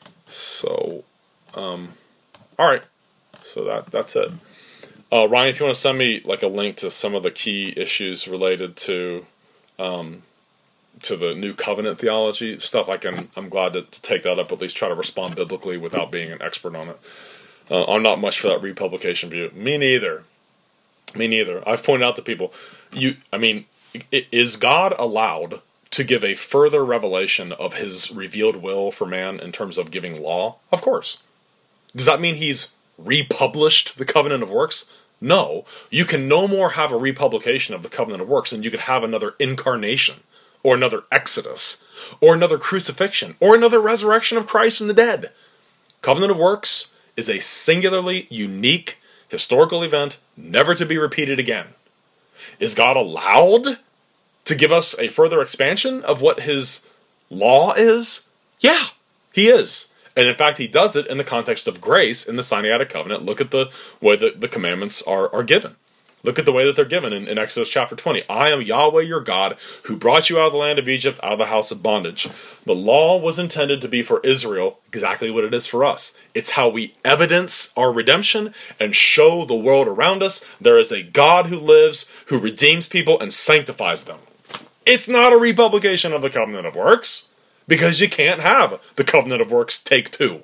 So, um, all right. So that that's it. Uh, Ryan, if you want to send me like a link to some of the key issues related to um, to the new covenant theology stuff, I can. I'm glad to, to take that up. At least try to respond biblically without being an expert on it. Uh, I'm not much for that republication view. Me neither. Me neither. I've pointed out to people, you. I mean, is God allowed to give a further revelation of His revealed will for man in terms of giving law? Of course. Does that mean He's republished the Covenant of Works? No. You can no more have a republication of the Covenant of Works than you could have another incarnation, or another Exodus, or another crucifixion, or another resurrection of Christ from the dead. Covenant of Works is a singularly unique historical event, never to be repeated again. Is God allowed to give us a further expansion of what His law is? Yeah, He is. And in fact, He does it in the context of grace in the Sinaitic Covenant. Look at the way that the commandments are, are given. Look at the way that they're given in, in Exodus chapter twenty. I am Yahweh your God, who brought you out of the land of Egypt, out of the house of bondage. The law was intended to be for Israel, exactly what it is for us. It's how we evidence our redemption and show the world around us there is a God who lives, who redeems people and sanctifies them. It's not a republication of the Covenant of Works, because you can't have the Covenant of Works take two.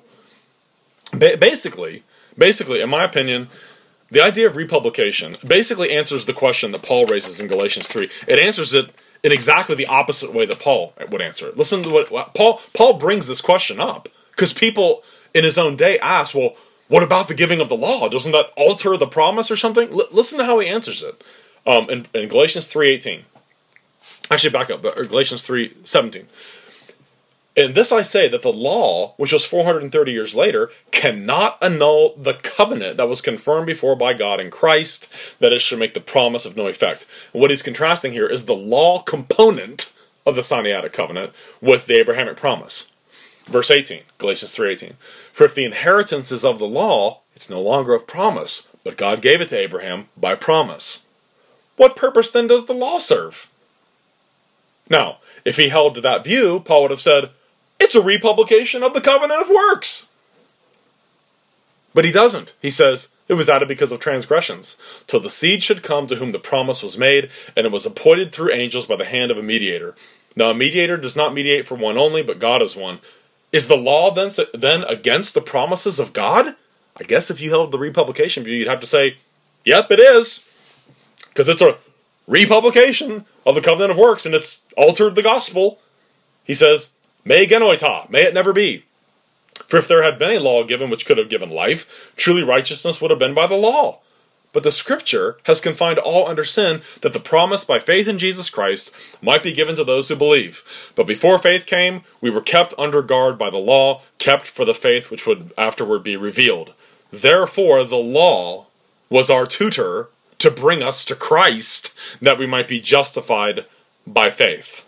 Ba- basically, basically, in my opinion, the idea of republication basically answers the question that Paul raises in Galatians three. It answers it in exactly the opposite way that Paul would answer it. Listen to what, what Paul Paul brings this question up, because people in his own day ask, well, what about the giving of the law? Doesn't that alter the promise or something? L- listen to how he answers it um, in, in Galatians three eighteen. Actually, back up, or Galatians three seventeen. And this I say, that the law, which was four hundred thirty years later, cannot annul the covenant that was confirmed before by God in Christ, that it should make the promise of no effect. And what he's contrasting here is the law component of the Sinaitic covenant with the Abrahamic promise. Verse eighteen, Galatians three eighteen. For if the inheritance is of the law, it's no longer of promise, but God gave it to Abraham by promise. What purpose then does the law serve? Now, if he held to that view, Paul would have said, It's a republication of the covenant of works. But he doesn't. He says, it was added because of transgressions, till the seed should come to whom the promise was made, and it was appointed through angels by the hand of a mediator. Now a mediator does not mediate for one only, but God is one. Is the law then, then against the promises of God? I guess if you held the republication view, you'd have to say, yep, it is. Because it's a republication of the covenant of works, and it's altered the gospel. He says, me genoita, may it never be. For if there had been a law given which could have given life, truly righteousness would have been by the law. But the Scripture has confined all under sin, that the promise by faith in Jesus Christ might be given to those who believe. But before faith came, we were kept under guard by the law, kept for the faith which would afterward be revealed. Therefore the law was our tutor to bring us to Christ, that we might be justified by faith.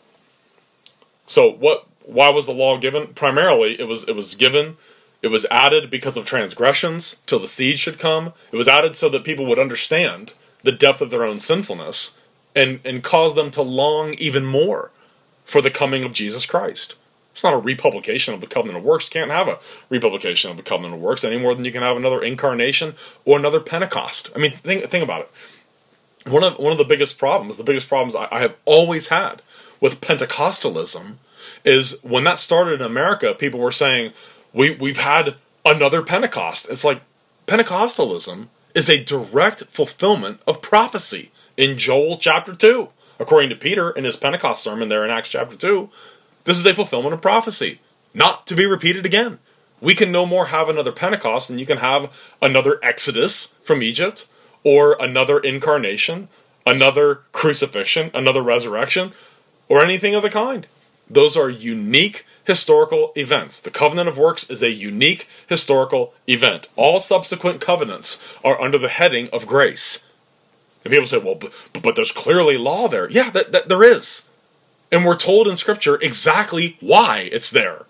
So what? Why was the law given? Primarily, it was it was given, it was added because of transgressions, till the seed should come. It was added so that people would understand the depth of their own sinfulness, and, and cause them to long even more for the coming of Jesus Christ. It's not a republication of the covenant of works. You can't have a republication of the covenant of works any more than you can have another incarnation or another Pentecost. I mean, think, think about it. One of, one of the biggest problems, the biggest problems I, I have always had with Pentecostalism is when that started in America, people were saying, we, we've had another Pentecost. It's like, Pentecostalism is a direct fulfillment of prophecy in Joel chapter two. According to Peter in his Pentecost sermon there in Acts chapter two, this is a fulfillment of prophecy, not to be repeated again. We can no more have another Pentecost than you can have another Exodus from Egypt, or another incarnation, another crucifixion, another resurrection, or anything of the kind. Those are unique historical events. The covenant of works is a unique historical event. All subsequent covenants are under the heading of grace. And people say, well, but, but there's clearly law there. Yeah, that, that there is. And we're told in Scripture exactly why it's there.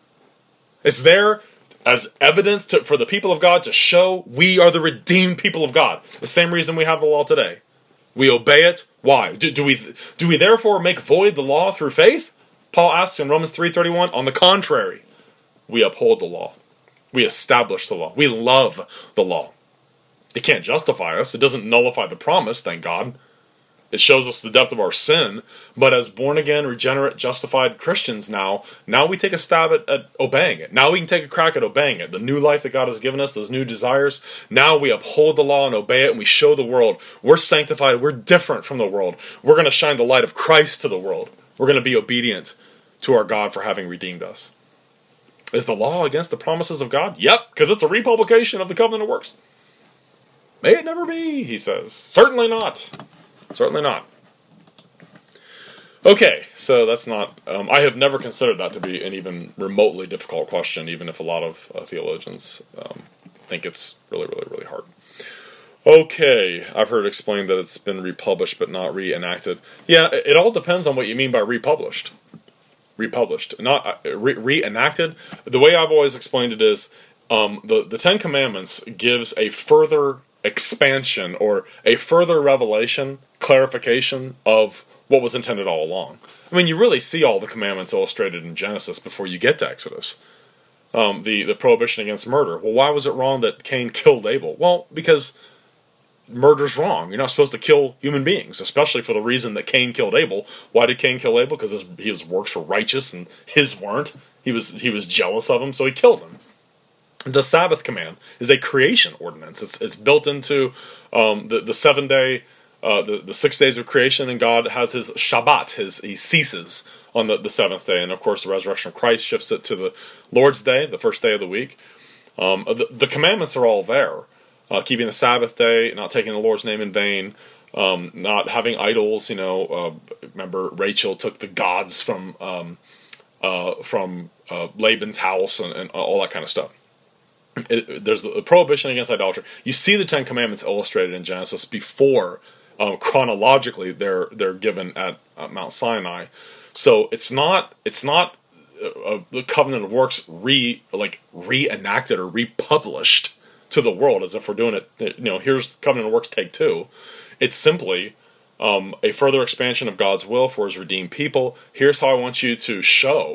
It's there as evidence to, for the people of God to show we are the redeemed people of God. The same reason we have the law today. We obey it. Why? Do, do we do we therefore make void the law through faith? Paul asks in Romans three thirty-one, on the contrary, we uphold the law. We establish the law. We love the law. It can't justify us. It doesn't nullify the promise, thank God. It shows us the depth of our sin. But as born-again, regenerate, justified Christians now, now we take a stab at, at obeying it. Now we can take a crack at obeying it. The new life that God has given us, those new desires, now we uphold the law and obey it, and we show the world we're sanctified, we're different from the world. We're going to shine the light of Christ to the world. We're going to be obedient to our God for having redeemed us. Is the law against the promises of God? Yep, because it's a republication of the covenant of works. May it never be, he says. Certainly not. Certainly not. Okay, so that's not... Um, I have never considered that to be an even remotely difficult question, even if a lot of uh, theologians um, think it's really, really, really hard. Okay, I've heard it explained that it's been republished but not reenacted. Yeah, it all depends on what you mean by republished. Republished, not uh, re- reenacted. The way I've always explained it is um, the, the Ten Commandments gives a further expansion or a further revelation, clarification of what was intended all along. I mean, you really see all the commandments illustrated in Genesis before you get to Exodus. Um, the, the prohibition against murder. Well, why was it wrong that Cain killed Abel? Well, because murder's wrong. You're not supposed to kill human beings, especially for the reason that Cain killed Abel. Why did Cain kill Abel? Because his, his works were righteous and his weren't. He was he was jealous of him, so he killed him. The Sabbath command is a creation ordinance. It's it's built into um, the the seven day, uh, the the six days of creation, and God has His Shabbat. His he ceases on the, the seventh day, and of course the resurrection of Christ shifts it to the Lord's Day, the first day of the week. Um, the, the commandments are all there. Uh, keeping the Sabbath day, not taking the Lord's name in vain, um, not having idols. You know, uh, remember Rachel took the gods from um, uh, from uh, Laban's house and, and all that kind of stuff. It, there's a prohibition against idolatry. You see the Ten Commandments illustrated in Genesis before um, chronologically they're they're given at uh, Mount Sinai. So it's not it's not uh, the covenant of works re like reenacted or republished to the world as if we're doing it. You know, here's covenant of works take two. It's simply um, a further expansion of God's will for His redeemed people. Here's how I want you to show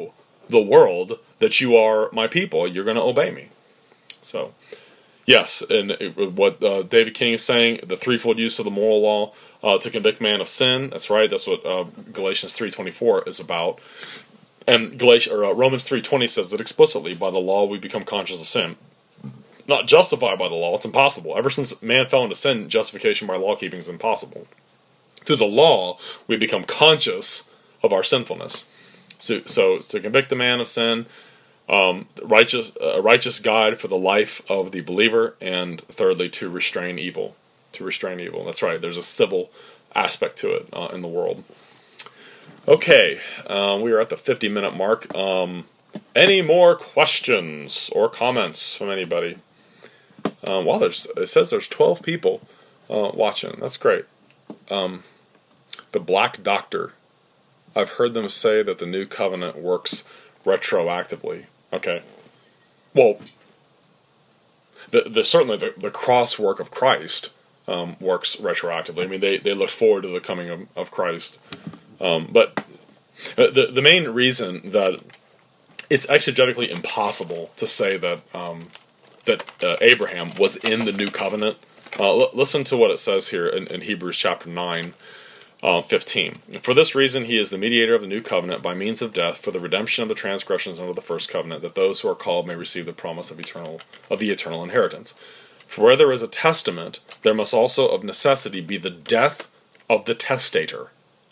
the world that you are my people. You're going to obey me. So, yes, and it, what uh, David King is saying, the threefold use of the moral law uh, to convict man of sin. That's right. That's what uh, Galatians three twenty-four is about. And Galatians, or, uh, Romans three twenty says that explicitly, by the law we become conscious of sin. Not justified by the law. It's impossible. Ever since man fell into sin, justification by law keeping is impossible. Through the law, we become conscious of our sinfulness. So, so to convict the man of sin, um, righteous, a righteous guide for the life of the believer, and thirdly, to restrain evil. To restrain evil. That's right. There's a civil aspect to it uh, in the world. Okay, uh, we are at the fifty-minute mark. Um, any more questions or comments from anybody? Um, well, there's it says there's twelve people uh, watching. That's great. Um, the Black Doctor. I've heard them say that the new covenant works retroactively. Okay. Well, the, the certainly the, the cross work of Christ um, works retroactively. I mean, they, they look forward to the coming of, of Christ. Um, but the the main reason that it's exegetically impossible to say that um, that uh, Abraham was in the new covenant. Uh, l- listen to what it says here in, in Hebrews chapter nine, uh, fifteen. For this reason, he is the mediator of the new covenant by means of death for the redemption of the transgressions under the first covenant, that those who are called may receive the promise of eternal of the eternal inheritance. For where there is a testament, there must also of necessity be the death of the testator.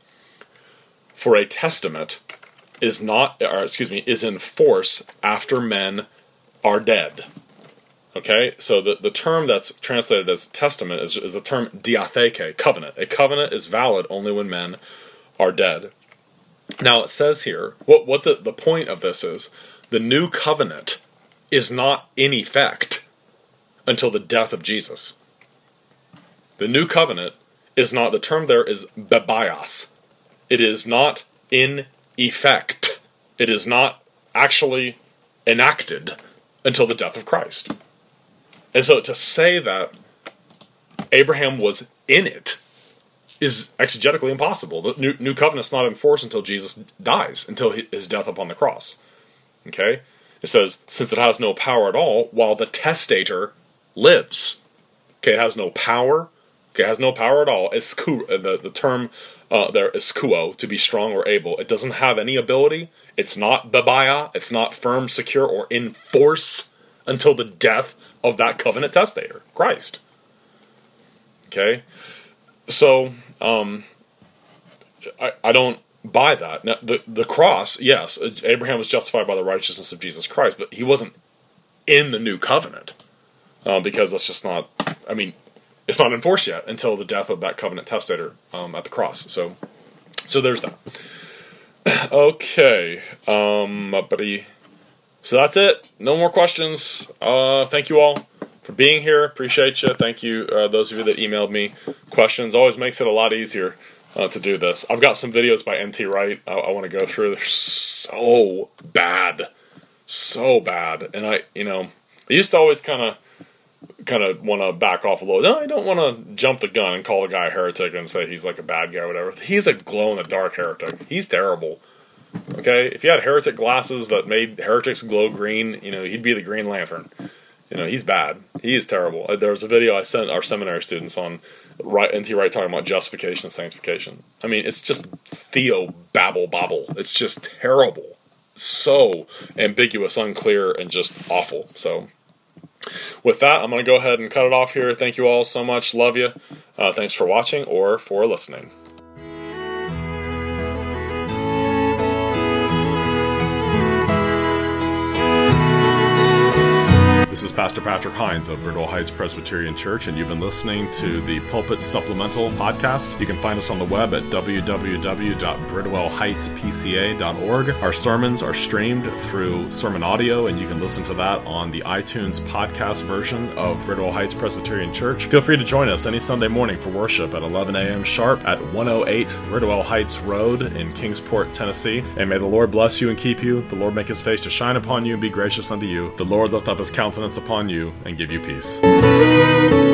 For a testament is not, or excuse me, is in force after men are dead. Okay, so the, the term that's translated as testament is, is the term diatheke, covenant. A covenant is valid only when men are dead. Now it says here, what, what the, the point of this is, the new covenant is not in effect until the death of Jesus. The new covenant is not, the term there is bebias. It is not in effect. It is not actually enacted until the death of Christ. And so to say that Abraham was in it is exegetically impossible. The new, new covenant's not in force until Jesus dies, until his death upon the cross. Okay? It says, since it has no power at all, while the testator lives. Okay, it has no power. Okay, it has no power at all. Esku, the, the term uh, there is kuo, to be strong or able. It doesn't have any ability. It's not babaya. It's not firm, secure, or in force until the death of that covenant testator, Christ. Okay? So, um, I, I don't buy that. Now, the, the cross, yes, Abraham was justified by the righteousness of Jesus Christ, but he wasn't in the new covenant. Uh, because that's just not, I mean, it's not in force yet until the death of that covenant testator um, at the cross. So, so there's that. Okay. Um, buddy. So that's it. No more questions. Uh, thank you all for being here. Appreciate you. Thank you, uh, those of you that emailed me questions. Always makes it a lot easier uh, to do this. I've got some videos by N T Wright I, I want to go through. They're so bad. So bad. And I, you know, I used to always kind of kind of want to back off a little. No, I don't want to jump the gun and call a guy a heretic and say he's like a bad guy or whatever. He's a glow-in-the-dark heretic. He's terrible. Okay? If you had heretic glasses that made heretics glow green, you know, he'd be the Green Lantern. You know, he's bad. He is terrible. There was a video I sent our seminary students on N T Wright talking about justification and sanctification. I mean, it's just theo babble bobble. It's just terrible. So ambiguous, unclear, and just awful. So with that, I'm going to go ahead and cut it off here. Thank you all so much. Love you. Uh, thanks for watching or for listening. This is Pastor Patrick Hines of Bridwell Heights Presbyterian Church, and you've been listening to the Pulpit Supplemental Podcast. You can find us on the web at w w w dot bridwell heights p c a dot org. Our sermons are streamed through Sermon Audio, and you can listen to that on the iTunes podcast version of Bridwell Heights Presbyterian Church. Feel free to join us any Sunday morning for worship at eleven a.m. sharp at one oh eight Bridwell Heights Road in Kingsport, Tennessee. And may the Lord bless you and keep you. The Lord make his face to shine upon you and be gracious unto you. The Lord lift up his countenance upon you and give you peace.